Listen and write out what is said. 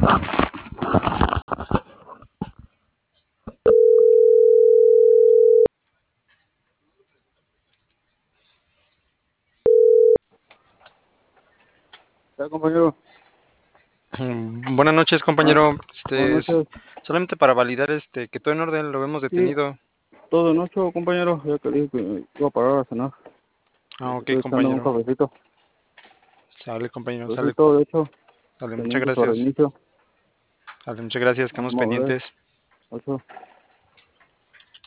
Ya, compañero. Buenas noches, Ah, compañero. buenas noches. Solamente para validar que todo en orden, lo hemos Sí, detenido. todo en ocho, compañero. Ya que dije que iba a parar a cenar. Ah, ok, Estoy echando un compañero. cafecito. Sale, compañero, Pues sí, sale. todo hecho. Sale, muchas Pendiente su gracias. reinicio. Sale, muchas gracias, quedamos Vamos a ver. pendientes. Ocho.